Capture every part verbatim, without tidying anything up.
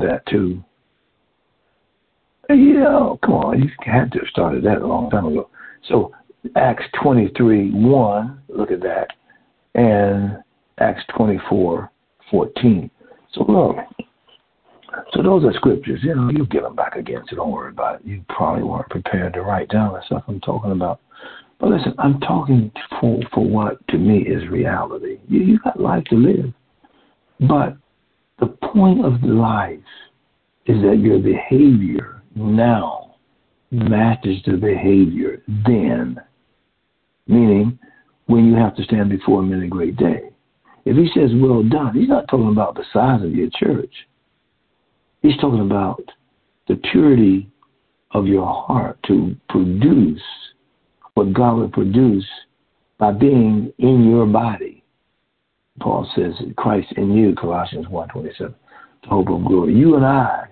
that too. You know, come on, you had to have started that a long time ago. So Acts twenty-three one, look at that, and Acts twenty-four fourteen. So look, so those are scriptures. You know, you get them back again, so don't worry about it. You probably weren't prepared to write down the stuff I'm talking about. But listen, I'm talking for, for what to me is reality. You, you got life to live. But the point of life is that your behavior now matches the behavior then. Meaning, when you have to stand before him in a great day. If he says, well done, he's not talking about the size of your church. He's talking about the purity of your heart to produce what God would produce by being in your body. Paul says, Christ in you, Colossians one twenty-seven, the hope of glory. You and I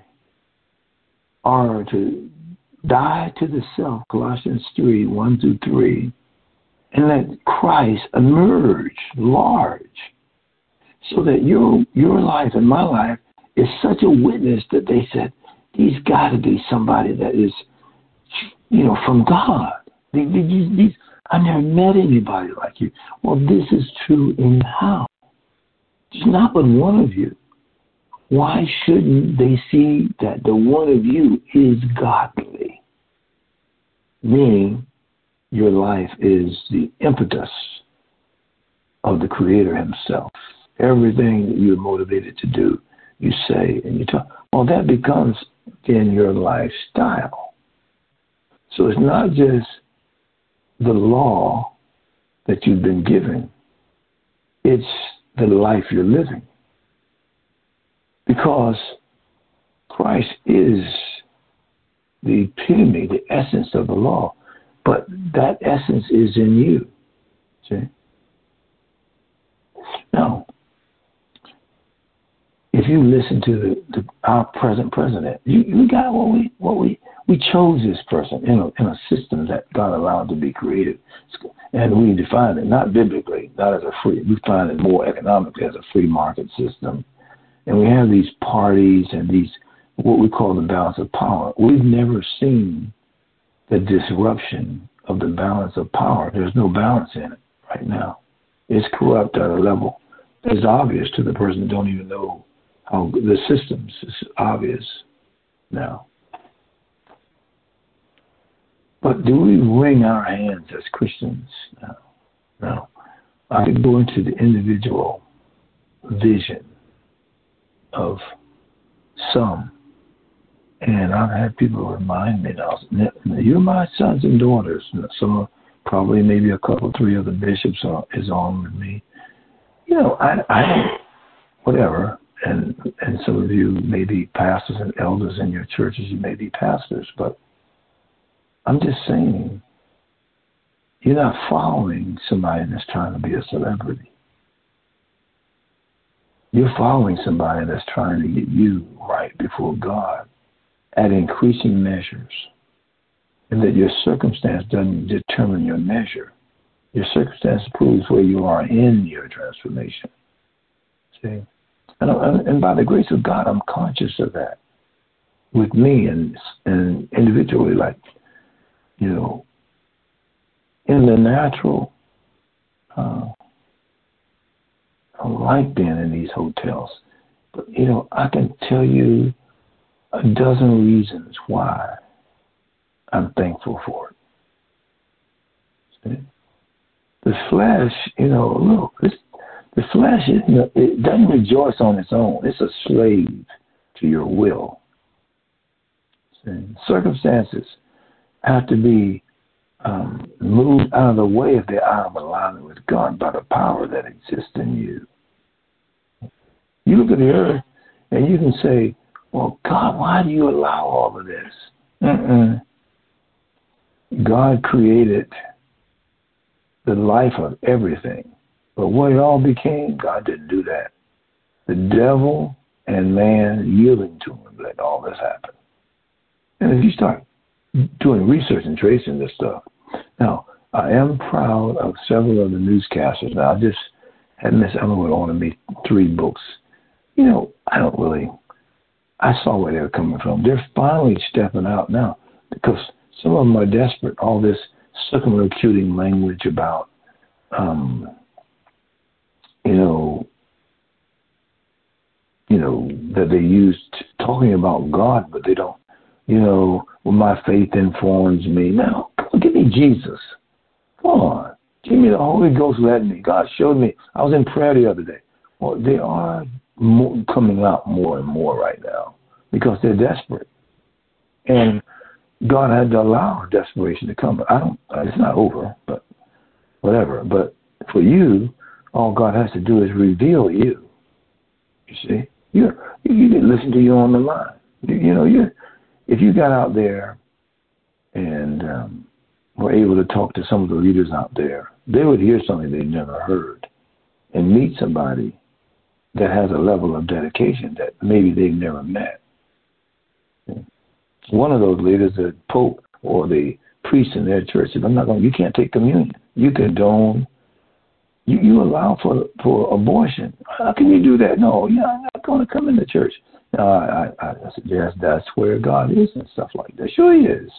are to die to the self, Colossians three, one through three, and let Christ emerge large so that your your life and my life is such a witness that they said, he's got to be somebody that is, you know, from God. These, these, I've never met anybody like you. Well, this is true in how? There's not but one of you. Why shouldn't they see that the one of you is godly? Meaning, your life is the impetus of the Creator himself. Everything that you're motivated to do, you say and you talk. Well, that becomes then your lifestyle. So it's not just the law that you've been given. It's the life you're living. Because Christ is the epitome, the essence of the law. But that essence is in you. See? Now, if you listen to the, the, our present president, you, you got what we what we we chose this person in a in a system that God allowed to be created, and we define it not biblically, not as a free. We find it more economically as a free market system, and we have these parties and these what we call the balance of power. We've never seen the disruption of the balance of power. There's no balance in it right now. It's corrupt at a level that's obvious to the person that don't even know how the systems is obvious now. But do we wring our hands as Christians now? No. I could go into the individual vision of some. And I've had people remind me now, you're my sons and daughters. Some, probably maybe a couple, three of the bishops are, is on with me. You know, I, I don't, whatever. And and some of you may be pastors and elders in your churches. You may be pastors, but I'm just saying, you're not following somebody that's trying to be a celebrity. You're following somebody that's trying to get you right before God at increasing measures, and that your circumstance doesn't determine your measure. Your circumstance proves where you are in your transformation. See? And, and by the grace of God, I'm conscious of that with me and, and individually, like, you know, in the natural, uh, I like being in these hotels. But, you know, I can tell you a dozen reasons why I'm thankful for it. See? The flesh, you know, look, it's, the flesh, it, it doesn't rejoice on its own. It's a slave to your will. See? Circumstances have to be um, moved out of the way if they're out of alignment with God by the power that exists in you. You look at the earth and you can say, well, God, why do you allow all of this? Mm-mm. God created the life of everything. But what it all became, God didn't do that. The devil and man yielding to him let all this happen. And if you start doing research and tracing this stuff, now, I am proud of several of the newscasters. Now, I just had Miss Ellenwood on me three books. You know, I don't really, I saw where they were coming from. They're finally stepping out now because some of them are desperate. All this circumlocuting language about, um, you know, you know, that they used talking about God, but they don't, you know, well, my faith informs me. Now, give me Jesus. Come on. Give me the Holy Ghost led me. God showed me. I was in prayer the other day. Well, they are more, coming out more and more right now because they're desperate. And God had to allow desperation to come. I don't, it's not over, but whatever. But for you, all God has to do is reveal you. You see? You you didn't listen to you on the line. You, you know, you if you got out there and um, were able to talk to some of the leaders out there, they would hear something they never heard and meet somebody that has a level of dedication that maybe they've never met. One of those leaders, the Pope or the priest in their church, said, I'm not going, you can't take communion. You condone, you, you allow for for abortion. How can you do that? No, yeah, I'm not going to come into church. No, I, I, I suggest that's where God is and stuff like that. Sure he is.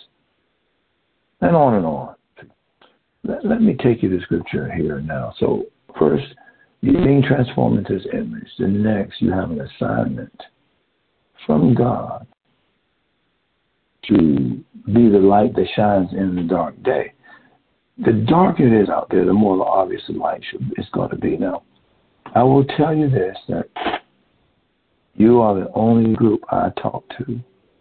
And on and on. Let, let me take you to scripture here now. So first, you're being transformed into his image. Then next, you have an assignment from God to be the light that shines in the dark day. The darker it is out there, the more obvious the light should, is going to be. Now, I will tell you this, that you are the only group I talk to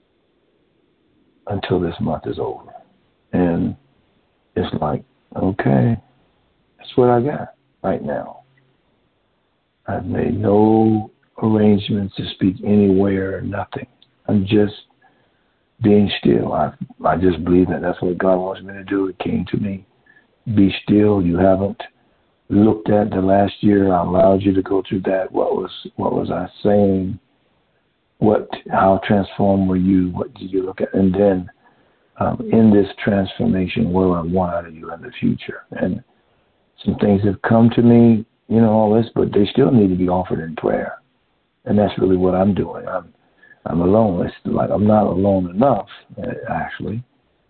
until this month is over. And it's like, okay, that's what I got right now. I've made no arrangements to speak anywhere, nothing. I'm just being still. I I just believe that that's what God wants me to do. It came to me. Be still. You haven't looked at the last year. I allowed you to go through that. What was what was I saying? What? How transformed were you? What did you look at? And then um, in this transformation, what do I want out of you in the future? And some things have come to me, you know, all this, but they still need to be offered in prayer. And that's really what I'm doing. I'm I'm alone. It's like I'm not alone enough, actually.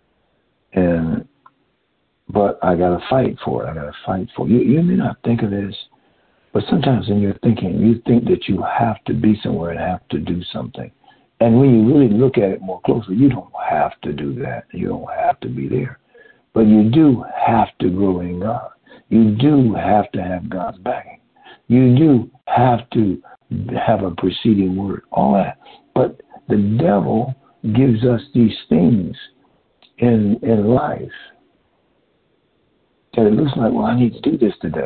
And but I got to fight for it. I got to fight for it. You, you may not think of this, but sometimes in your thinking, you think that you have to be somewhere and have to do something. And when you really look at it more closely, you don't have to do that. You don't have to be there. But you do have to grow in God. You do have to have God's backing. You do have to have a preceding word. All that. But the devil gives us these things in in life that it looks like, well, I need to do this today.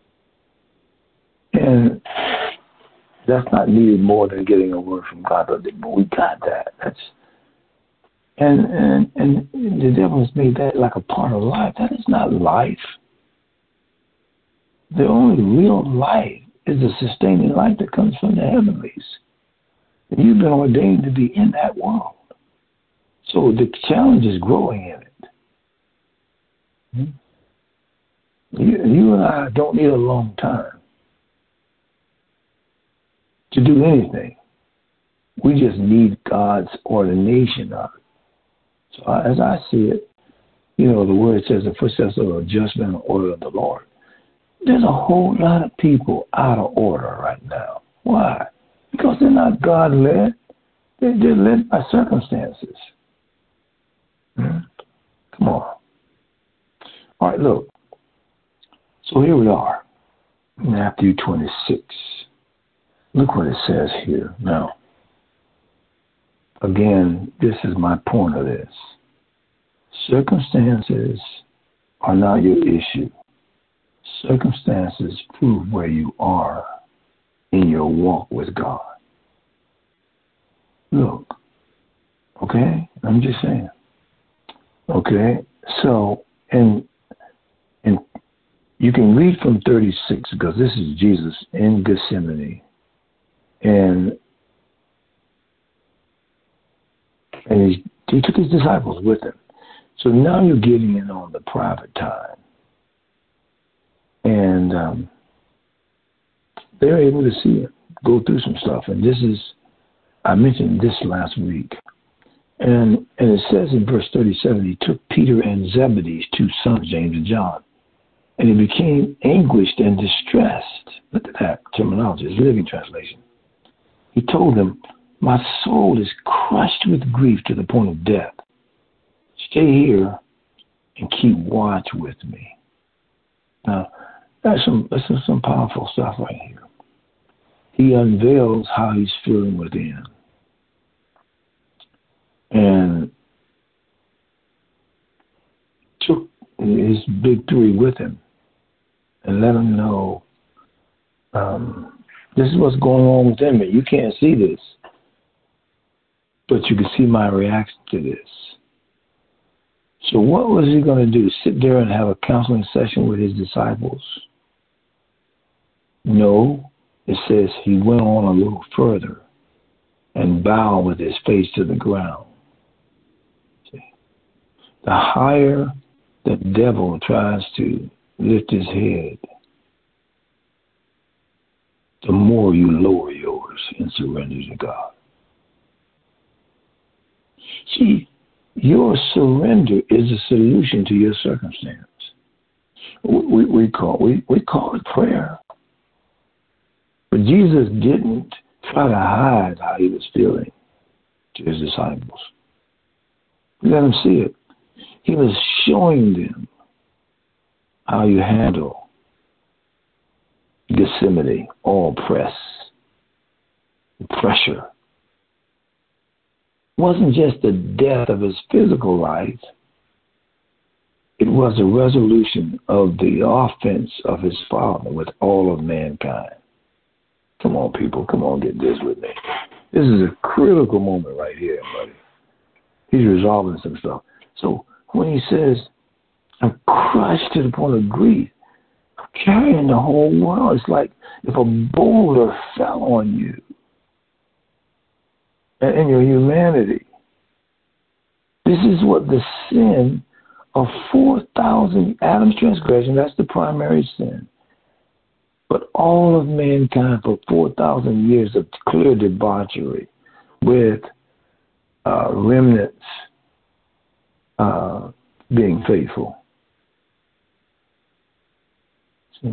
And that's not needed more than getting a word from God. But we got that. That's and and and the devil has made that like a part of life. That is not life. The only real life is the sustaining life that comes from the heavenlies. And you've been ordained to be in that world. So the challenge is growing in it. Hmm? You, you and I don't need a long time to do anything. We just need God's ordination of it. So as I see it, you know, the word says the footsteps of adjustment and order of the Lord. There's a whole lot of people out of order right now. Why? Because they're not God-led. They're, they're led by circumstances. Hmm? Come on. All right, look. So here we are, Matthew twenty-six. Look what it says here. Now, again, this is my point of this. Circumstances are not your issue. Circumstances prove where you are in your walk with God. Look, okay? I'm just saying. Okay? So, and and you can read from thirty-six because this is Jesus in Gethsemane. And and he, he took his disciples with him. So now you're getting in on the private time. And um, they're able to see it, go through some stuff. And this is I mentioned this last week. And, and it says in verse thirty-seven, he took Peter and Zebedee's two sons, James and John, and he became anguished and distressed. Look at that terminology, it's Living Translation. He told them, my soul is crushed with grief to the point of death. Stay here and keep watch with me. Now, that's some, that's some powerful stuff right here. He unveils how he's feeling within. And took his big three with him and let him know um, this is what's going on within me. You can't see this, but you can see my reaction to this. So what was he going to do? Sit there and have a counseling session with his disciples? No. It says he went on a little further and bowed with his face to the ground. See? The higher the devil tries to lift his head, the more you lower yours and surrender to God. See, your surrender is a solution to your circumstance. We, we, we, call, we, we call it prayer. But Jesus didn't try to hide how he was feeling to his disciples. He let them see it. He was showing them how you handle Gethsemane, all press, pressure. It wasn't just the death of his physical life. It was a resolution of the offense of his Father with all of mankind. Come on, people. Come on, get this with me. This is a critical moment right here, buddy. He's resolving some stuff. So when he says, I'm crushed to the point of grief, I'm carrying the whole world. It's like if a boulder fell on you and in your humanity. This is what the sin of four thousand, Adam's transgression, that's the primary sin. But all of mankind for four thousand years of clear debauchery with uh, remnants uh, being faithful. See?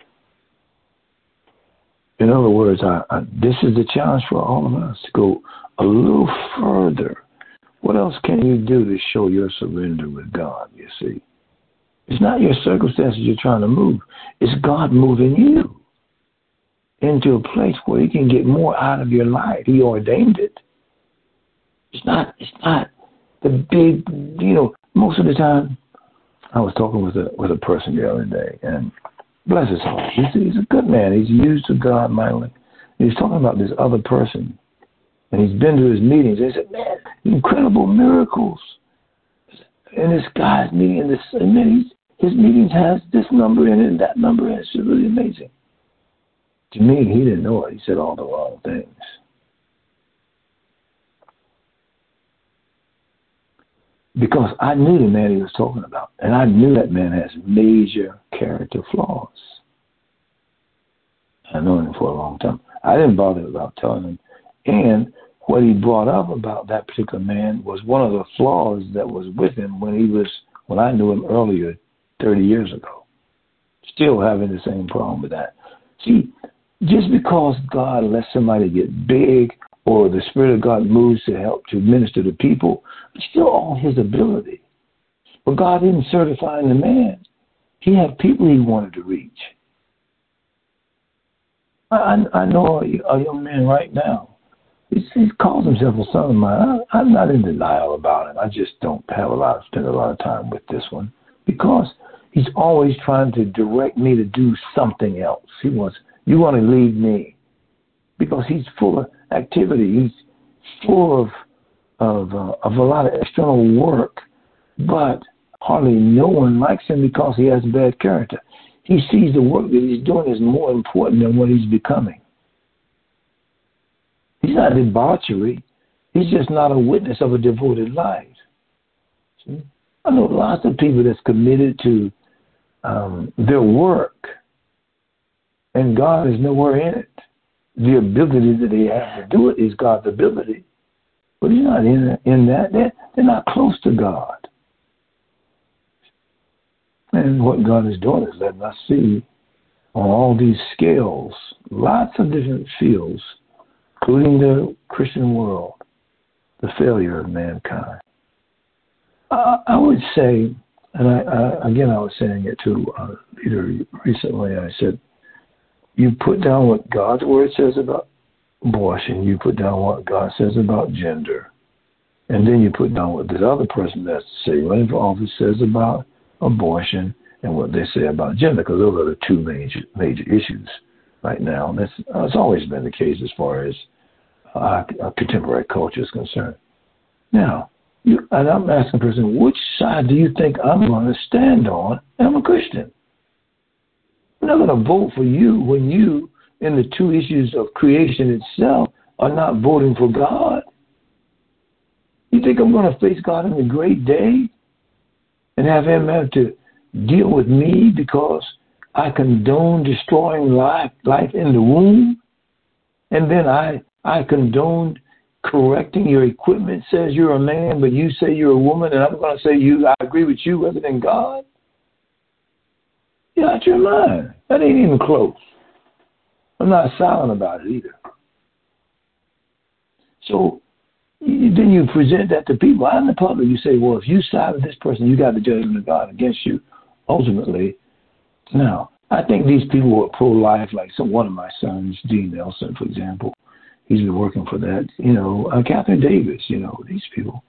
In other words, I, I, this is the challenge for all of us to go a little further. What else can you do to show your surrender with God, you see? It's not your circumstances you're trying to move. It's God moving you into a place where he can get more out of your life. He ordained it. It's not, it's not the big, you know, most of the time, I was talking with a with a person the other day, and bless his heart, he's, he's a good man. He's used to God mightily. He's talking about this other person, and he's been to his meetings. They said, man, incredible miracles. And this guy's meeting, and this, and then he's, his meetings has this number in it and that number in it. It's really amazing. To me, he didn't know it. He said all the wrong things. Because I knew the man he was talking about. And I knew that man has major character flaws. I know him for a long time. I didn't bother about telling him. And what he brought up about that particular man was one of the flaws that was with him when he was, when I knew him earlier, thirty years ago. Still having the same problem with that. See, just because God lets somebody get big or the Spirit of God moves to help to minister to people, it's still all his ability. But God didn't certify the man. He had people he wanted to reach. I, I know a, a young man right now. He, he calls himself a son of mine. I, I'm not in denial about it. I just don't have a lot, spend a lot of time with this one because he's always trying to direct me to do something else. He wants, you want to lead me because he's full of activity. He's full of of, uh, of a lot of external work, but hardly no one likes him because he has bad character. He sees the work that he's doing is more important than what he's becoming. He's not debauchery. He's just not a witness of a devoted life. See? I know lots of people that's committed to um, their work, and God is nowhere in it. the ability that they have to do it is God's ability. But he's not in, in that. They're, they're not close to God. And what God is doing is letting us see on all these scales, lots of different fields, including the Christian world, the failure of mankind. I, I would say, and I, I, again, I was saying it to uh, Peter recently, I said, you put down what God's word says about abortion, you put down what God says about gender, and then you put down what this other person has to say running for office says about abortion and what they say about gender, because those are the two major major issues right now. And that's, that's always been the case as far as uh, contemporary culture is concerned. Now, you, and I'm asking the person, which side do you think I'm going to stand on? And I'm a Christian. I'm not going to vote for you when you, in the two issues of creation itself, are not voting for God. You think I'm going to face God in the great day and have him have to deal with me because I condone destroying life, life in the womb? And then I, I condone correcting your equipment says you're a man, but you say you're a woman, and I'm going to say you, I agree with you rather than God? You're out your mind. That ain't even close. I'm not silent about it either. So you, then you present that to people out in the public. You say, well, if you side with this person, you got the judgment of God against you. Ultimately, now, I think these people who are pro-life, like some one of my sons, Dean Nelson, for example, he's been working for that. You know, uh, Catherine Davis, you know, these people.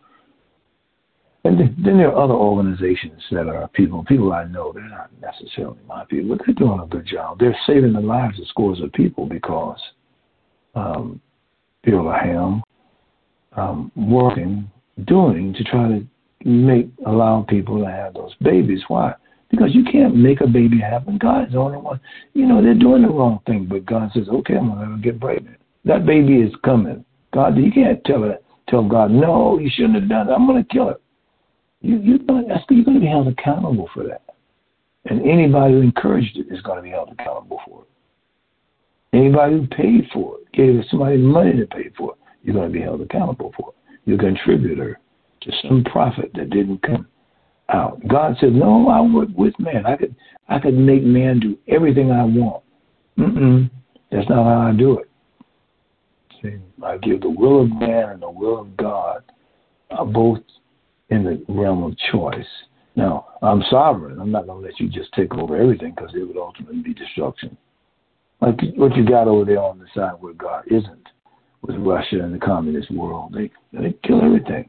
And then, then there are other organizations that are people, people I know, they're not necessarily my people, but they're doing a good job. They're saving the lives of scores of people because um, Bill Ham um, working, doing to try to make, allow people to have those babies. Why? Because you can't make a baby happen. God's the only one. You know, they're doing the wrong thing, but God says, okay, I'm going to get pregnant. That baby is coming. God, you can't tell it, tell God, no, you shouldn't have done it. I'm going to kill it. You, you're going to, you're going to be held accountable for that. And anybody who encouraged it is going to be held accountable for it. Anybody who paid for it, gave somebody money to pay for it, you're going to be held accountable for it. You're a contributor to some profit that didn't come out. God said, no, I work with man. I could, I could make man do everything I want. Mm-mm. That's not how I do it. See, I give the will of man and the will of God are both in the realm of choice. Now, I'm sovereign. I'm not going to let you just take over everything because it would ultimately be destruction. Like what you got over there on the side where God isn't, with Russia and the communist world. They, they kill everything.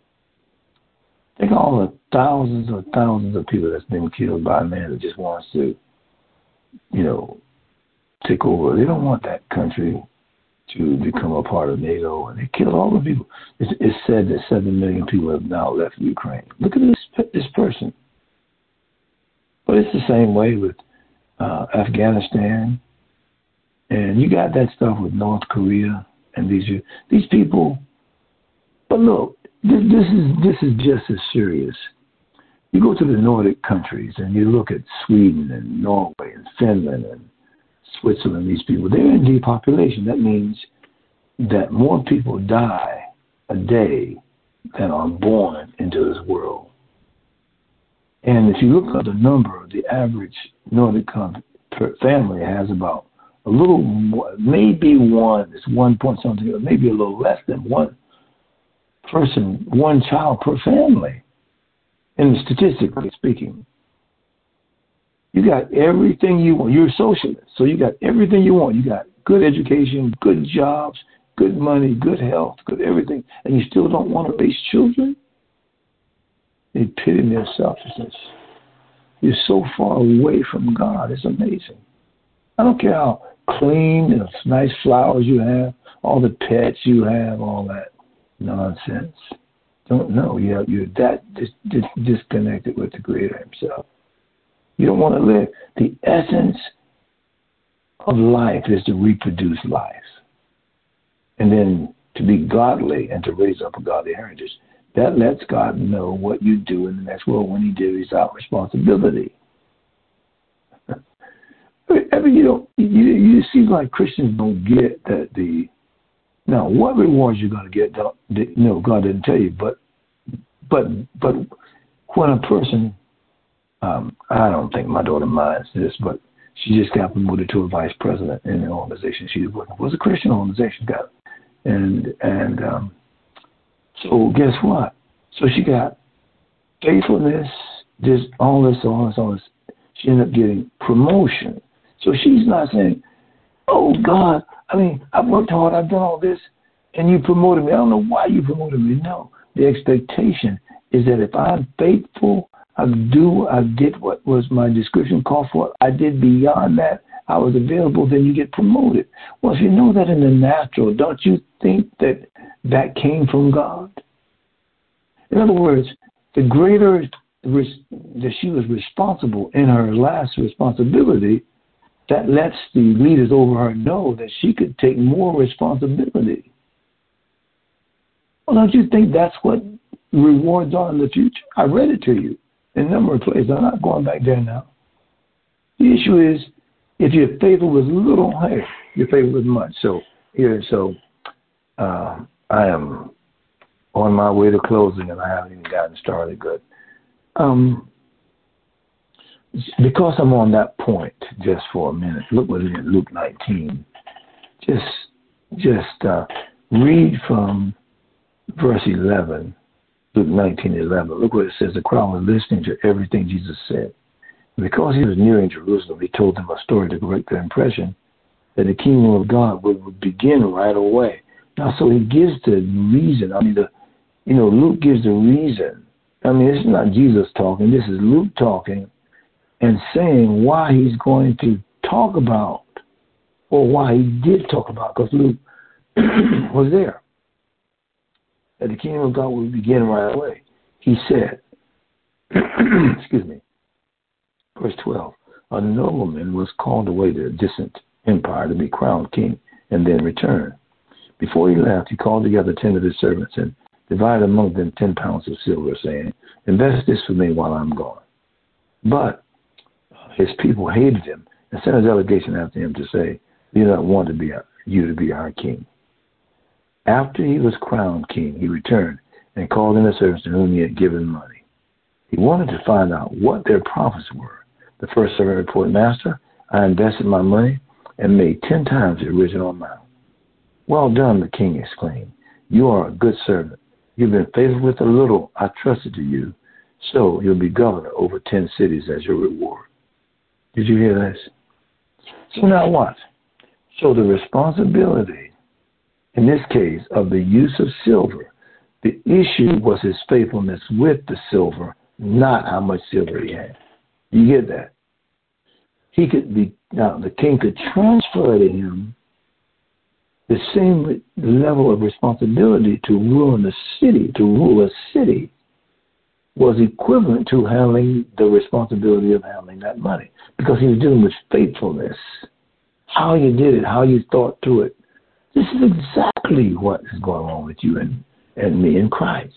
Think of all the thousands or thousands of people that's been killed by a man that just wants to, you know, take over. They don't want that country to become a part of NATO, and they killed all the people. It's, it's said that seven million people have now left Ukraine. Look at this this person. But it's the same way with uh, Afghanistan, and you got that stuff with North Korea and these these people. But look, this, this is this is just as serious. You go to the Nordic countries and you look at Sweden and Norway and Finland and Switzerland, these people, they're in depopulation. That means that more people die a day than are born into this world. And if you look at the number, the average Nordic family has about a little more, maybe one, it's one point something, or maybe a little less than one person, one child per family, and statistically speaking. You got everything you want. You're a socialist, so you got everything you want. You got good education, good jobs, good money, good health, good everything, and you still don't want to raise children? They pity their selfishness. You're so far away from God. It's amazing. I don't care how clean and nice flowers you have, all the pets you have, all that nonsense. Don't know. You're, you're that dis- dis- disconnected with the Creator himself. You don't want to live. The essence of life is to reproduce life. And then to be godly and to raise up a godly heritage. That lets God know what you do in the next world when he divvies out responsibility. I mean, you don't. You, you seem like Christians don't get that the now what rewards you're going to get. Don't, no, God didn't tell you. But but but when a person, um, I don't think my daughter minds this, but she just got promoted to a vice president in the organization she was working for. It was a Christian organization, got and and um, so guess what? So she got faithfulness, just all this, all this, all this. She ended up getting promotion. So she's not saying, oh, God, I mean, I've worked hard, I've done all this, and you promoted me. I don't know why you promoted me. No, the expectation is that if I'm faithful, I do, I did what was my description called for, I did beyond that, I was available, then you get promoted. Well, if you know that in the natural, don't you think that that came from God? In other words, the greater that she was responsible in her last responsibility, that lets the leaders over her know that she could take more responsibility. Well, don't you think that's what rewards are in the future? I read it to you in a number of places. I'm not going back there now. The issue is, if you're faithful with little, hey, you're faithful with much. So here, so uh, I am on my way to closing, and I haven't even gotten started good. Um, because I'm on that point just for a minute, look what it is in Luke nineteen. Just, just uh, read from verse eleven, Luke nineteen eleven. Look what it says. The crowd was listening to everything Jesus said. Because he was nearing Jerusalem, he told them a story to correct their impression that the kingdom of God would, would begin right away. Now, so he gives the reason. I mean, the you know, Luke gives the reason. I mean, it's not Jesus talking. This is Luke talking and saying why he's going to talk about, or why he did talk about, because Luke was there. That the kingdom of God will begin right away. He said, excuse me, verse twelve, a nobleman was called away to a distant empire to be crowned king and then return. Before he left, he called together ten of his servants and divided among them ten pounds of silver, saying, invest this for me while I'm gone. But his people hated him and sent a delegation after him to say, we do not want to be our, you to be our king. After he was crowned king, he returned and called in the servants to whom he had given money. He wanted to find out what their profits were. The first servant reported, Master, I invested my money and made ten times the original amount. Well done, the king exclaimed. You are a good servant. You've been faithful with a little I trusted to you, so you'll be governor over ten cities as your reward. Did you hear this? So now what? So the responsibility, in this case, of the use of silver, the issue was his faithfulness with the silver, not how much silver he had. You get that? He could be, now the king could transfer to him the same level of responsibility to rule in the city, to rule a city, was equivalent to handling the responsibility of handling that money, because he was dealing with faithfulness. How you did it, how you thought through it. This is exactly what is going on with you and, and me in Christ.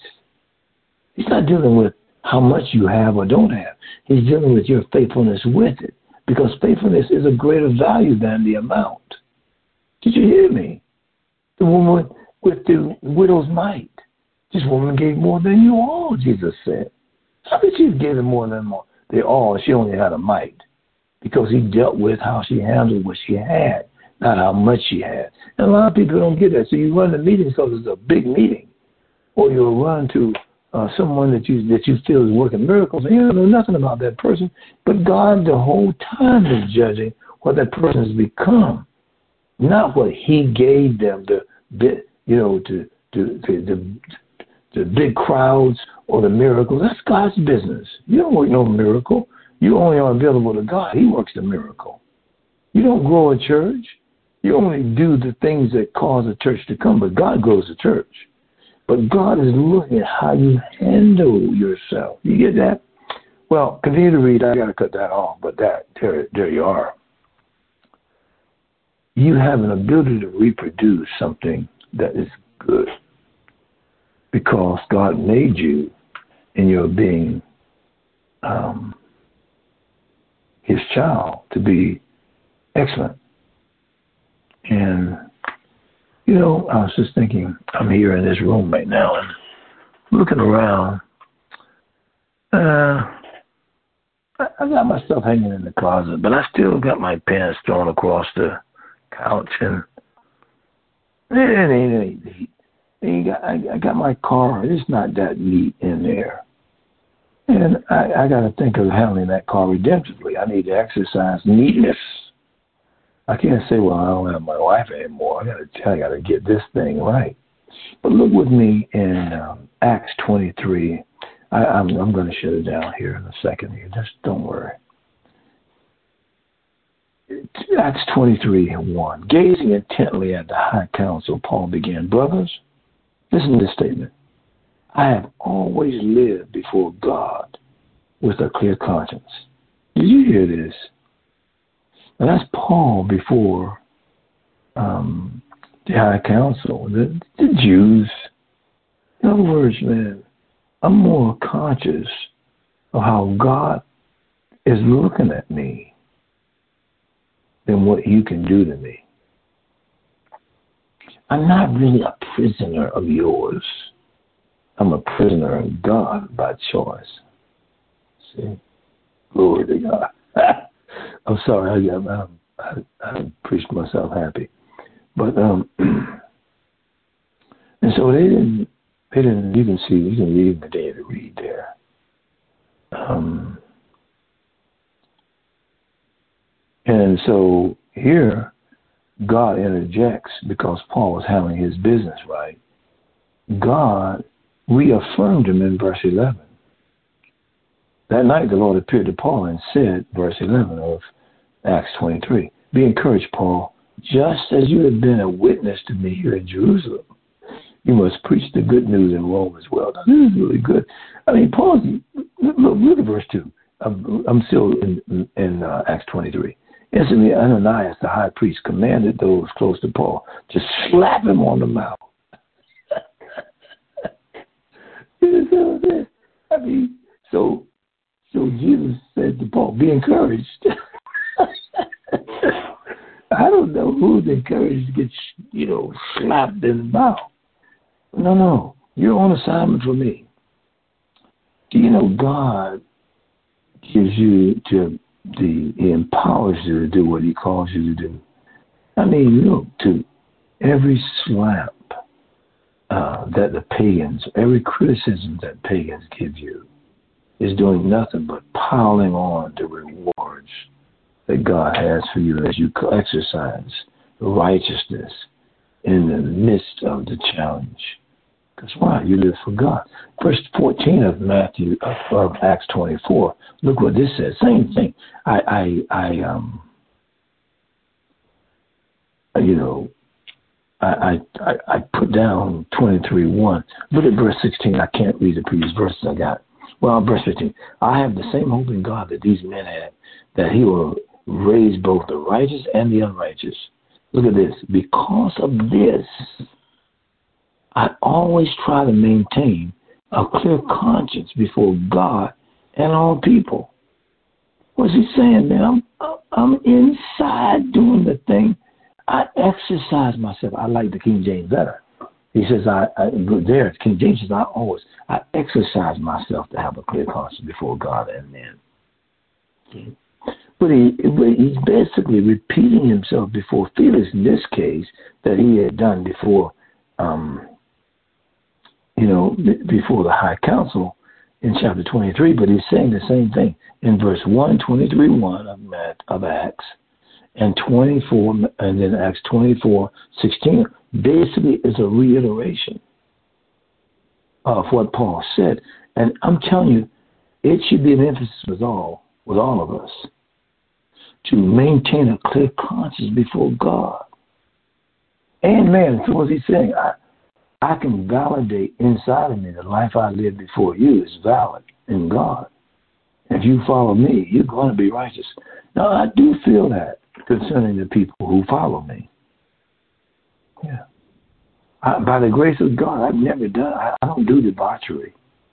He's not dealing with how much you have or don't have. He's dealing with your faithfulness with it, because faithfulness is of greater value than the amount. Did you hear me? The woman with the widow's mite. This woman gave more than you all, Jesus said. How could she have given more than more? They all, she only had a mite, because he dealt with how she handled what she had, not how much she had. And a lot of people don't get that. So you run the meeting because it's a big meeting, or you'll run to uh, someone that you that you feel is working miracles, and you don't know nothing about that person. But God the whole time is judging what that person has become, not what He gave them. The bit, you know, to to to the the big crowds or the miracles. That's God's business. You don't work no miracle. You only are available to God. He works the miracle. You don't grow a church. You only do the things that cause a church to come, but God grows the church. But God is looking at how you handle yourself. You get that? Well, continue to read. I got to cut that off, but that there, there you are. You have an ability to reproduce something that is good, because God made you in your being um, His child to be Excellent. And, you know, I was just thinking, I'm here in this room right now and looking around. Uh, I, I got my stuff hanging in the closet, but I still got my pants thrown across the couch, and it ain't, it ain't neat. And you got, I, I got my car. It's not that neat in there. And I, I got to think of handling that car redemptively. I need to exercise neatness. I can't say, well, I don't have my wife anymore. I got to tell you, I got to get this thing right. But look with me in um, Acts twenty-three. I, I'm, I'm going to shut it down here in a second. Here, just don't worry. Acts twenty-three one. Gazing intently at the high council, Paul began, brothers, listen to this statement. I have always lived before God with a clear conscience. Did you hear this? Now that's Paul before um, the high council, the, the Jews. In other words, man, I'm more conscious of how God is looking at me than what you can do to me. I'm not really a prisoner of yours. I'm a prisoner of God by choice. See? Glory to God. I'm sorry, I, I, I, I preached myself happy. But, um, and so they didn't, they didn't, you can see, you can read the day to read there. Um, and so here, God interjects because Paul was handling his business right. God reaffirmed him in verse eleven. That night the Lord appeared to Paul and said, verse eleven of Acts twenty-three, be encouraged, Paul, just as you have been a witness to me here in Jerusalem, you must preach the good news in Rome as well. Now, this is really good. I mean, Paul, look, look at verse two. I'm, I'm still in, in uh, Acts twenty-three. Instantly, Ananias, the high priest, commanded those close to Paul to slap him on the mouth. I mean, so so Jesus said to Paul, be encouraged. I don't know who's encouraged to get, you know, slapped in the mouth. No, no, you're on assignment for me. Do you know God gives you to the, he empowers you to do what he calls you to do? I mean, look, to every slap uh, that the pagans, every criticism that pagans give you is doing nothing but piling on the rewards that God has for you as you exercise righteousness in the midst of the challenge. Because why? You live for God. Verse fourteen of Matthew of, of Acts twenty-four. Look what this says. Same thing. I, I, I, um, you know, I, I, I put down twenty-three one. Look at verse sixteen. I can't read the previous verses I got. Well, verse fifteen. I have the same hope in God that these men had, that he will raise both the righteous and the unrighteous. Look at this. Because of this, I always try to maintain a clear conscience before God and all people. What's he saying, man? I'm, I'm inside doing the thing. I exercise myself. I like the King James better. He says, I, I there, King James says, I always, I exercise myself to have a clear conscience before God and men. Okay. But, he, but he's basically repeating himself before Felix in this case that he had done before, um, you know, b- before the High Council in chapter twenty-three. But he's saying the same thing in verse one, twenty-three one of, of Acts, and twenty-four, and then Acts twenty-four sixteen. Basically, is a reiteration of what Paul said. And I'm telling you, it should be an emphasis with all, with all of us, to maintain a clear conscience before God. And man, so what's he saying? I, I can validate inside of me the life I live before you is valid in God. If you follow me, you're going to be righteous. Now, I do feel that concerning the people who follow me. Yeah. I, by the grace of God, I've never done, I, I don't do debauchery.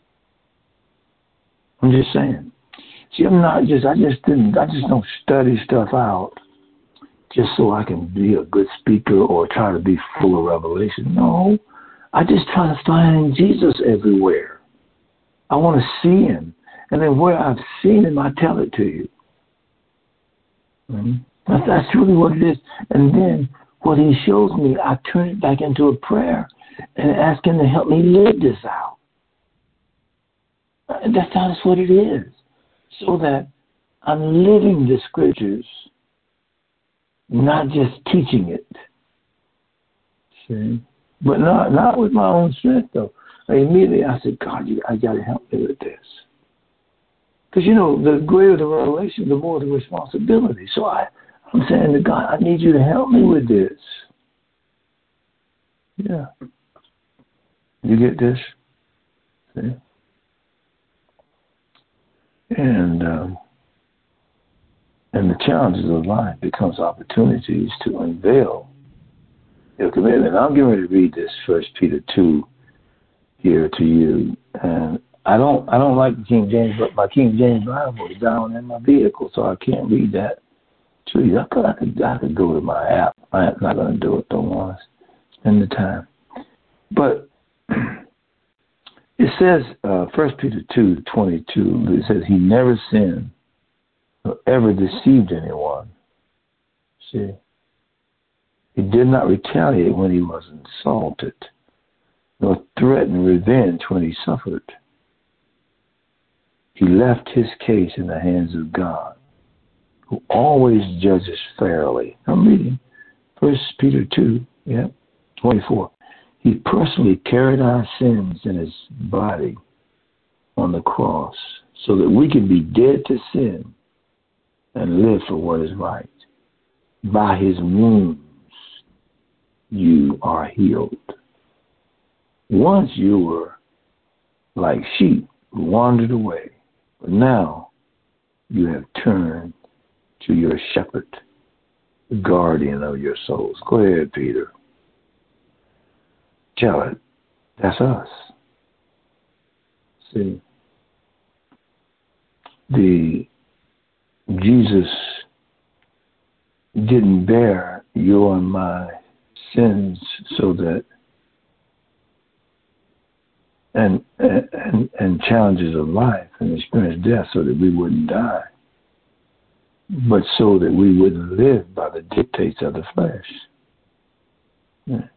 I'm just saying. See, I'm not just, I just didn't, I just don't study stuff out just so I can be a good speaker or try to be full of revelation. No, I just try to find Jesus everywhere. I want to see him. And then where I've seen him, I tell it to you. Mm-hmm. That's, that's really what it is. And then what he shows me, I turn it back into a prayer and ask him to help me live this out. That's, that's what it is. So that I'm living the scriptures, not just teaching it. See? But not not with my own strength, though. Like immediately I said, God, you, I got to help me with this. Because, you know, the greater the revelation, the more the responsibility. So I, I'm saying to God, I need you to help me with this. Yeah. You get this? See? And um, and the challenges of life becomes opportunities to unveil your commitment. I'm getting ready to read this First Peter two here to you, and I don't I don't like the King James, but my King James Bible is down in my vehicle, so I can't read that to you. I could I could, I could go to my app. I'm not going to do it. Don't want to spend the time. But it says, uh, First Peter two twenty-two, it says, he never sinned or ever deceived anyone. See? He did not retaliate when he was insulted, nor threaten revenge when he suffered. He left his case in the hands of God, who always judges fairly. I'm reading First Peter two, yeah, twenty-four. He personally carried our sins in his body on the cross so that we can be dead to sin and live for what is right. By his wounds, you are healed. Once you were like sheep who wandered away, but now you have turned to your shepherd, the guardian of your souls. Go ahead, Peter. Tell it. That's us. See, the Jesus didn't bear your and my sins so that and and and challenges of life and experience death so that we wouldn't die, but so that we wouldn't live by the dictates of the flesh. Yeah.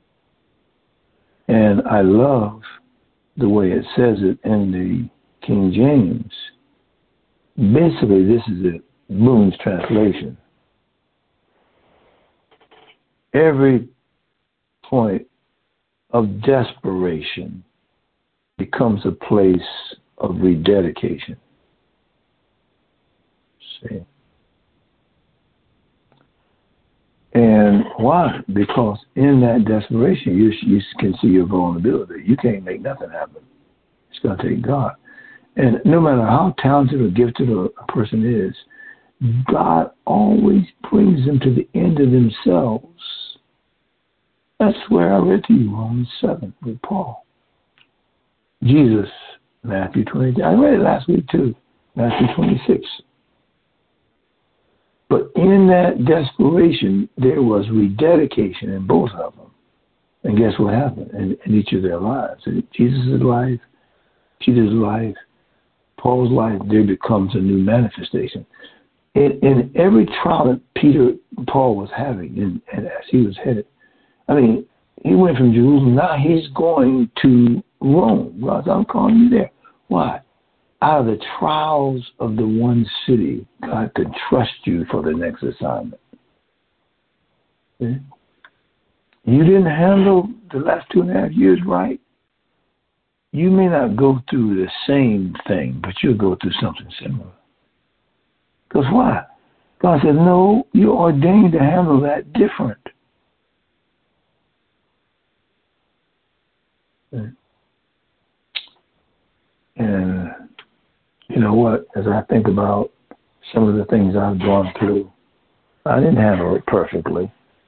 And I love the way it says it in the King James. Basically, this is it, Moon's translation. Every point of desperation becomes a place of rededication. See? And why? Because in that desperation, you, you can see your vulnerability. You can't make nothing happen. It's going to take God. And no matter how talented or gifted a, a person is, God always brings them to the end of themselves. That's where I read to you, Romans seven with Paul. Jesus, Matthew twenty. I read it last week too, Matthew twenty-six. But in that desperation, there was rededication in both of them. And guess what happened in, in each of their lives? In Jesus' life, Peter's life, Paul's life, there becomes a new manifestation. In, in every trial that Peter, Paul was having, and, and as he was headed, I mean, he went from Jerusalem, now he's going to Rome. God, I'm calling you there. Why? Out of the trials of the one city, God could trust you for the next assignment. See? You didn't handle the last two and a half years right. You may not go through the same thing, but you'll go through something similar. Because why? God said, no, you're ordained to handle that different. And you know what? As I think about some of the things I've gone through, I didn't handle it perfectly.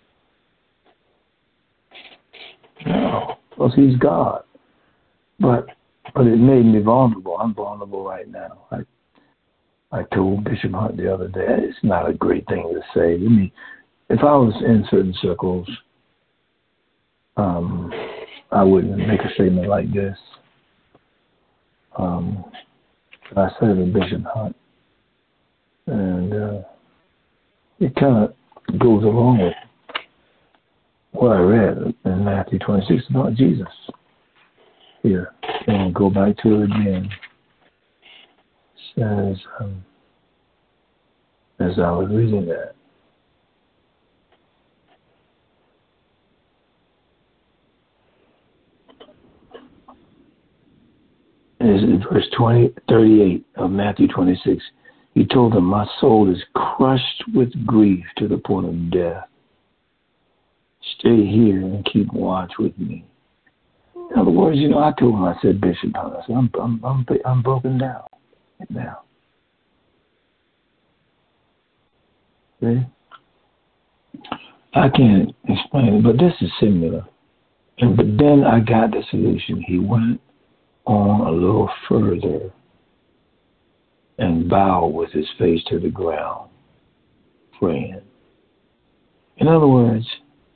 No, because he's God. But but it made me vulnerable. I'm vulnerable right now. I I told Bishop Hunt the other day, it's not a great thing to say. Let me if I was in certain circles, um, I wouldn't make a statement like this. Um, I said it with Bishop Hunt, and uh, it kind of goes along with what I read in Matthew twenty-six about Jesus here. And go back to it again. It says, um, as I was reading that, in verse twenty, thirty-eight of Matthew twenty-six, he told them, my soul is crushed with grief to the point of death. Stay here and keep watch with me. In other words, you know, I told him, I said, Bishop, I said, I'm, I'm, I'm, I'm broken down right now. See? I can't explain it, but this is similar. And but then I got the solution. He went on a little further and bowed with his face to the ground, praying. In other words,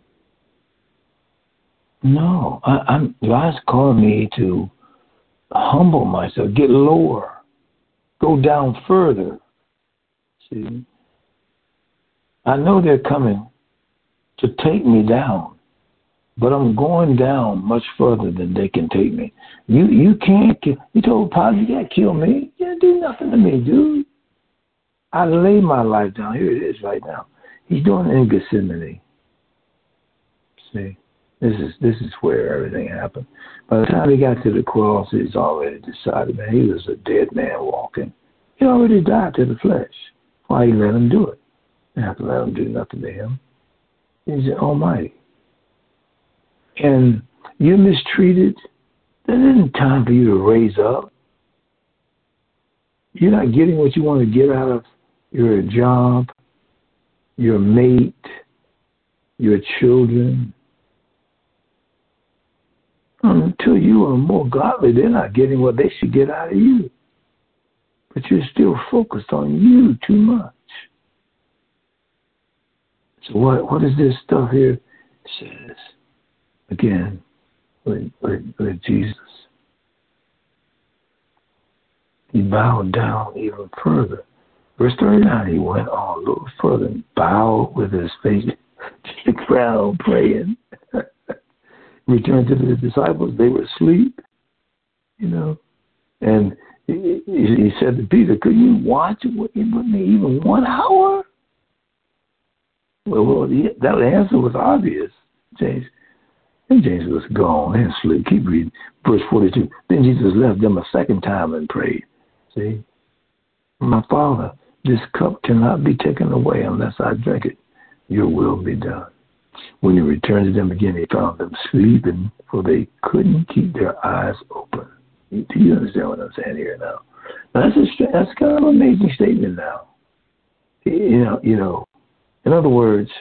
no, I, I'm, God's calling me to humble myself, get lower, go down further. See, I know they're coming to take me down, but I'm going down much further than they can take me. You you can't kill. You told Pilate, you can't kill me. You can't do nothing to me, dude. I lay my life down. Here it is right now. He's doing it in Gethsemane. See, this is this is where everything happened. By the time he got to the cross, he's already decided, man, he was a dead man walking. He already died to the flesh. Why he let him do it? You have to let him do nothing to him. He's the Almighty. And you're mistreated. There isn't time for you to raise up. You're not getting what you want to get out of your job, your mate, your children. Until you are more godly, they're not getting what they should get out of you. But you're still focused on you too much. So what what is this stuff here says? Again, with, with, with Jesus. He bowed down even further. Verse thirty-nine, he went on a little further and bowed with his face to the ground, praying. Returned to the disciples. They were asleep, you know. And he, he said to Peter, could you watch with me even one hour? Well, well the, that answer was obvious, James. And James was gone and asleep. Keep reading. Verse forty-two. Then Jesus left them a second time and prayed. See? My Father, this cup cannot be taken away unless I drink it. Your will be done. When he returned to them again, he found them sleeping, for they couldn't keep their eyes open. Do you understand what I'm saying here now? Now that's, a, that's kind of an amazing statement now. You know, you know, in other words,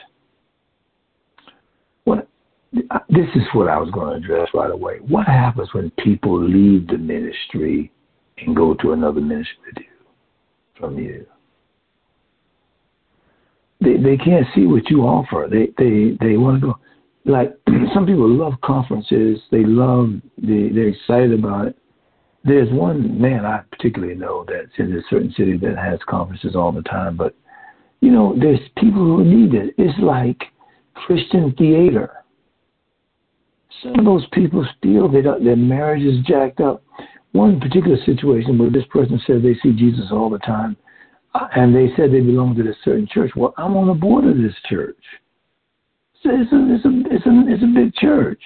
what this is what I was going to address right away. What happens when people leave the ministry and go to another ministry with you, from you? They they can't see what you offer. They they, they want to go. Like some people love conferences. They love. They they're excited about it. There's one man I particularly know that's in a certain city that has conferences all the time. But you know, there's people who need it. It's like Christian theater. Some of those people still they don't, their marriage is jacked up. One particular situation where this person says they see Jesus all the time. And they said they belong to this certain church. Well, I'm on the board of this church. So it's a, it's a, it's a, it's a big church.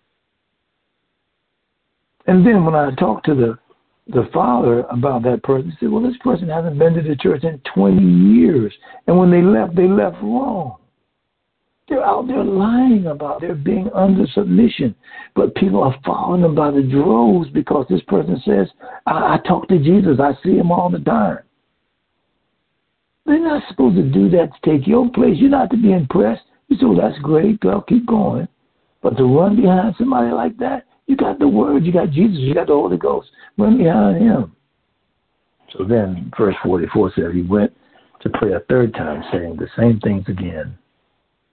And then when I talked to the, the father about that person, he said, well, this person hasn't been to the church in twenty years. And when they left, they left wrong. They're out there lying about their being under submission. But people are following them by the droves because this person says, I, I talk to Jesus. I see him all the time. They're not supposed to do that to take your place. You're not to be impressed. You say, well, that's great, girl, keep going. But to run behind somebody like that, you got the Word, you got Jesus, you got the Holy Ghost. Run behind him. So then, verse forty-four says, he went to pray a third time, saying the same things again.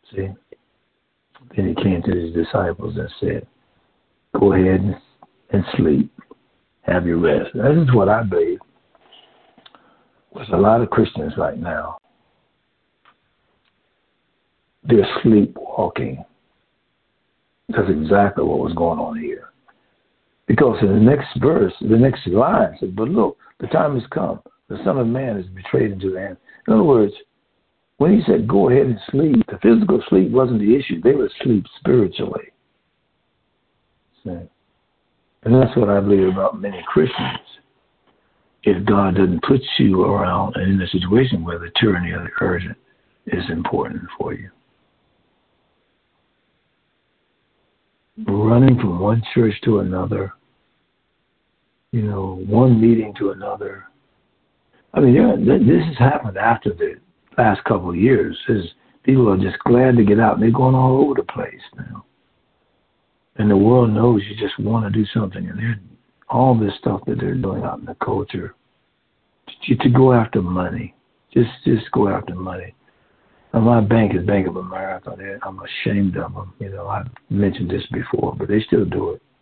See? Then he came to his disciples and said, go ahead and, and sleep. Have your rest. This is what I believe. There's a lot of Christians right now. They're sleepwalking. That's exactly what was going on here. Because in the next verse, the next line says, but look, the time has come. The Son of Man is betrayed into the hand. In other words, when he said, go ahead and sleep, the physical sleep wasn't the issue. They were asleep spiritually. See? And that's what I believe about many Christians. If God doesn't put you around in a situation where the tyranny of the urgent is important for you. Running from one church to another, you know, one meeting to another. I mean, this has happened after the last couple of years. Is people are just glad to get out, and they're going all over the place now. And the world knows you just want to do something, and they're all this stuff that they're doing out in the culture to, to go after money. Just, just go after money. And my bank is Bank of America. They're, I'm ashamed of them. You know, I've mentioned this before, but they still do it.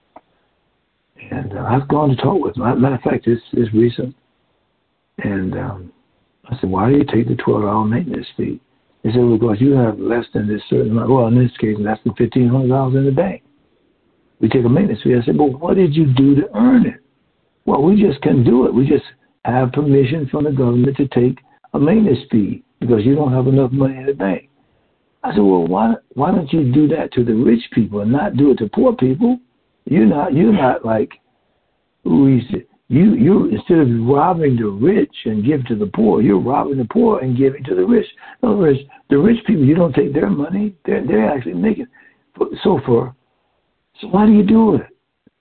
And uh, I've gone to talk with them. Matter of fact, it's, it's recent. And um, I said, why do you take the twelve hour maintenance fee? They said, well, because you have less than this certain amount. Well, in this case, less than fifteen hundred dollars in the bank. We take a maintenance fee. I said, well, what did you do to earn it? Well, we just can do it. We just have permission from the government to take a maintenance fee because you don't have enough money in the bank. I said, well, why why don't you do that to the rich people and not do it to poor people? You're not you're not like who is it? You you instead of robbing the rich and give to the poor, you're robbing the poor and giving to the rich. In other words, the rich people, you don't take their money; they're they're actually making so far. So why do you do it?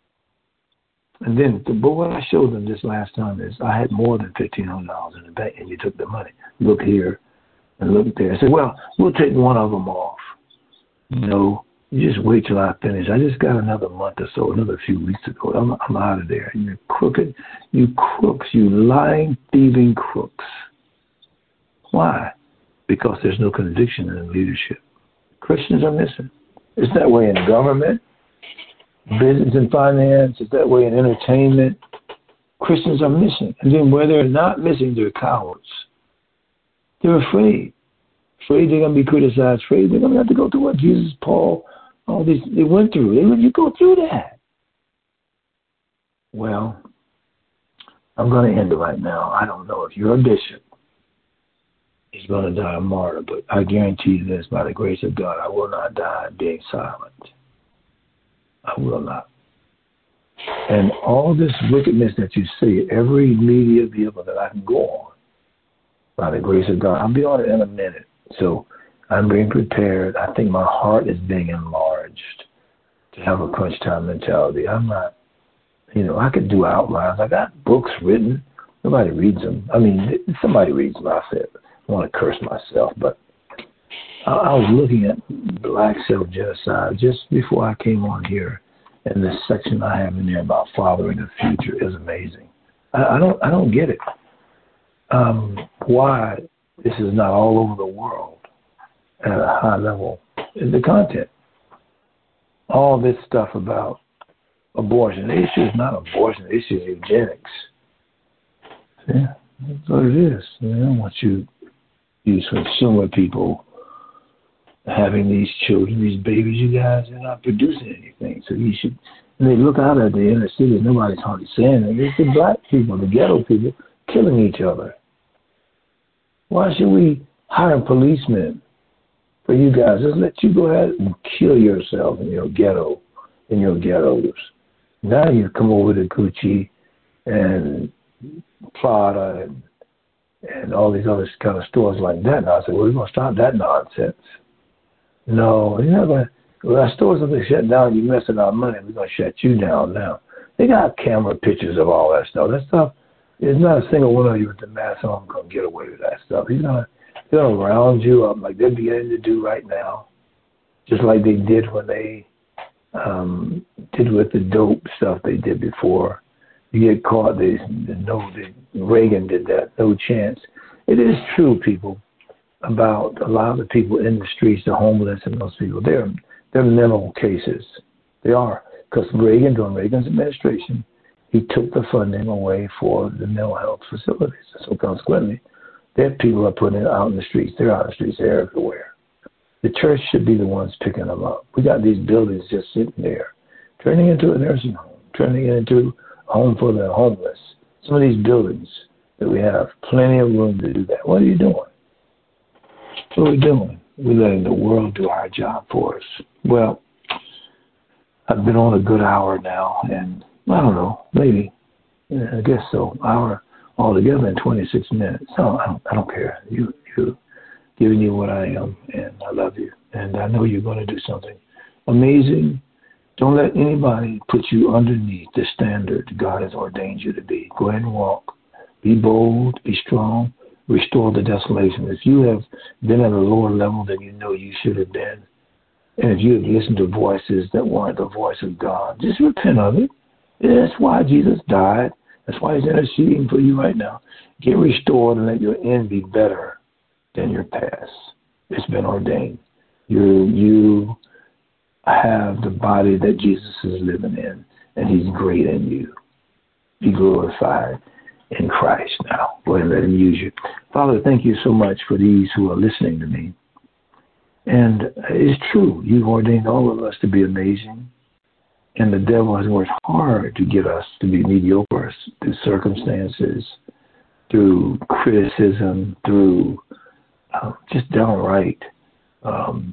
And then, but what I showed them this last time is I had more than fifteen hundred dollars in the bank, and you took the money. Look here and look there. I said, well, we'll take one of them off. No, you just wait till I finish. I just got another month or so, another few weeks to go. I'm, I'm out of there. You crooked, you crooks, you lying, thieving crooks. Why? Because there's no conviction in leadership. Christians are missing. It's that way in government, business and finance. It's that way in entertainment. Christians are missing. And then where they're not missing, they're cowards. They're afraid. Afraid they're going to be criticized. Afraid they're going to have to go through what Jesus, Paul, all these, they went through. They let you go through that. Well, I'm going to end it right now. I don't know if you're a bishop. He's going to die a martyr, but I guarantee you this, by the grace of God, I will not die being silent. I will not. And all this wickedness that you see, every media vehicle that I can go on, by the grace of God, I'll be on it in a minute. So I'm being prepared. I think my heart is being enlarged to have a crunch time mentality. I'm not, you know, I could do outlines. I got books written. Nobody reads them. I mean, somebody reads them. I said, I want to curse myself, but I, I was looking at black self-genocide just before I came on here, and this section I have in there about fathering the future is amazing. I, I don't, I don't get it. Um, why this is not all over the world at a high level is the content. All this stuff about abortion. The issue is not abortion. The issue is eugenics. Yeah, that's what it is. I don't want you, these consumer people, having these children, these babies. You guys are not producing anything. So you should. And they look out at the inner city. Nobody's hardly saying it. It's the black people, the ghetto people, killing each other. Why should we hire policemen for you guys? Just let you go ahead and kill yourself in your ghetto, in your ghettos. Now you come over to Gucci and Prada and, and all these other kind of stores like that. And I said, well, we're going to stop that nonsense. No, you're not going to. Well, our stores are going to shut down. You're messing our money. We're going to shut you down now. They got camera pictures of all that stuff. That stuff, there's not a single one of you with the mask on going to get away with that stuff. He's going to, they're going to round you up like they're beginning to do right now, just like they did when they um, did with the dope stuff they did before. You get caught, they, they know that Reagan did that, no chance. It is true, people. about a lot of the people in the streets, the homeless and those people. They're, they're mental cases. They are. Because Reagan, during Reagan's administration, he took the funding away for the mental health facilities. So consequently, their people are putting it out in the streets. They're out in the streets. They're everywhere. The church should be the ones picking them up. We got these buildings just sitting there, turning into a nursing home, turning it into a home for the homeless. Some of these buildings that we have, plenty of room to do that. What are you doing? What are we doing? We're letting the world do our job for us. Well, I've been on a good hour now, and I don't know, maybe, yeah, I guess so, hour altogether in twenty-six minutes. So I don't, I don't care. You, you, giving you what I am, and I love you, and I know you're going to do something amazing. Don't let anybody put you underneath the standard God has ordained you to be. Go ahead and walk. Be bold. Be strong. Restore the desolation. If you have been at a lower level than you know you should have been, and if you have listened to voices that weren't the voice of God, just repent of it. That's why Jesus died. That's why he's interceding for you right now. Get restored and let your end be better than your past. It's been ordained. You you have the body that Jesus is living in, and he's great in you. Be glorified in Christ now. Go ahead and let him use you. Father, thank you so much for these who are listening to me. And it's true. You've ordained all of us to be amazing. And the devil has worked hard to get us to be mediocre through circumstances, through criticism, through uh, just downright um,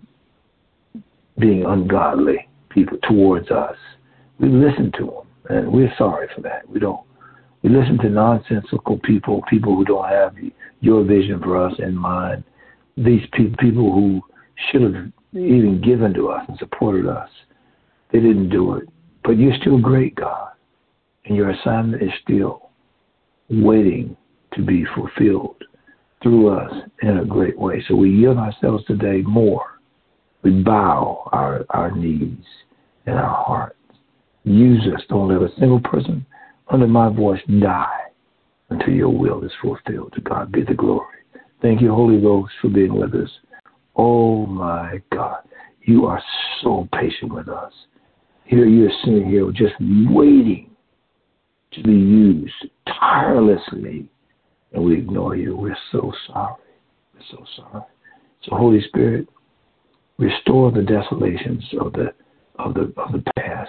being ungodly people towards us. We listen to them, and we're sorry for that. We don't. We listen to nonsensical people, people who don't have your vision for us in mind. These pe- people who should have even given to us and supported us, they didn't do it. But you're still great, God, and your assignment is still waiting to be fulfilled through us in a great way. So we yield ourselves today more. We bow our, our knees and our hearts. Use us. Don't let a single person under my voice die until your will is fulfilled. To God be the glory. Thank you, Holy Ghost, for being with us. Oh, my God. You are so patient with us. Here you're sitting here just waiting to be used tirelessly, and we ignore you. We're so sorry. We're so sorry. So, Holy Spirit, restore the desolations of the of the of the past.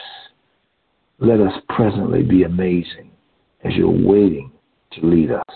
Let us presently be amazing as you're waiting to lead us.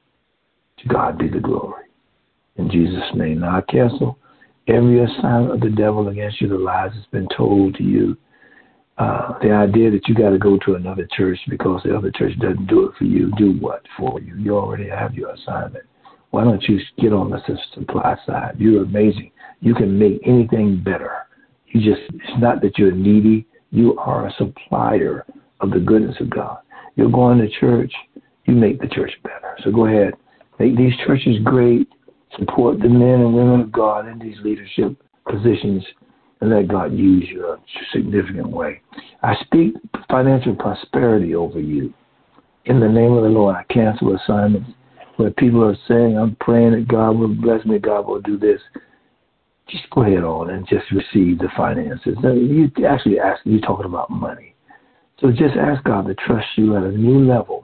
To God be the glory. In Jesus' name. Now I cancel every assignment of the devil against you, the lies that's been told to you. Uh, the idea that you got to go to another church because the other church doesn't do it for you. Do what for you? You already have your assignment. Why don't you get on the supply side? You're amazing. You can make anything better. You just, it's not that you're needy. You are a supplier of the goodness of God. You're going to church. You make the church better. So go ahead. Make these churches great. Support the men and women of God in these leadership positions, and let God use you in a significant way. I speak financial prosperity over you. In the name of the Lord, I cancel assignments where people are saying, I'm praying that God will bless me, God will do this. Just go ahead on and just receive the finances. Now, you actually ask, you're talking about money. So just ask God to trust you at a new level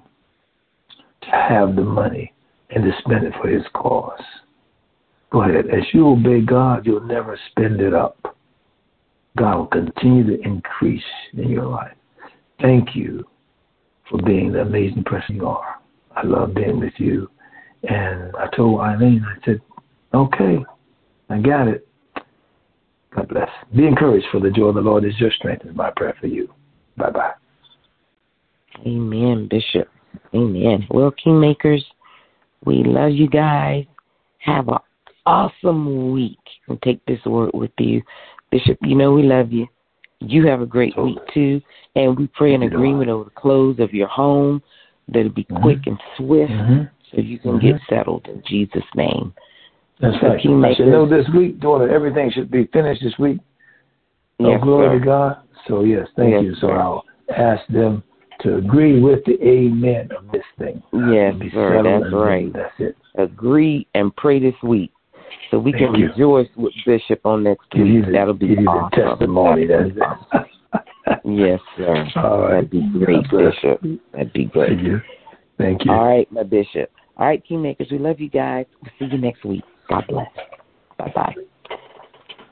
to have the money and to spend it for his cause. Go ahead. As you obey God, you'll never spend it up. God will continue to increase in your life. Thank you for being the amazing person you are. I love being with you. And I told Eileen, I said, okay, I got it. God bless. Be encouraged, for the joy of the Lord is your strength, is my prayer for you. Bye-bye. Amen, Bishop. Amen. Well, Kingmakers, we love you guys. Have an awesome week. And take this word with you. Bishop, you know we love you. You have a great totally. week, too. And we pray in agreement over the close of your home that it'll be mm-hmm. quick and swift mm-hmm. so you can mm-hmm. get settled in Jesus' name. That's so right. I should know this week, daughter, everything should be finished this week. Oh, yes, glory sir. to God. So, yes, thank yes, you. So sir. I'll ask them to agree with the amen of this thing. Yes, sir. That's right. That's it. Agree and pray this week. So we Thank can you. rejoice with Bishop on next Give week. you the, That'll be give you awesome. the testimony. That's it. Yes, sir. All right. That'd be great, Bishop. That'd be great. Thank you. Thank you. All right, my Bishop. All right, Kingmakers, we love you guys. We'll see you next week. God bless. Bye-bye.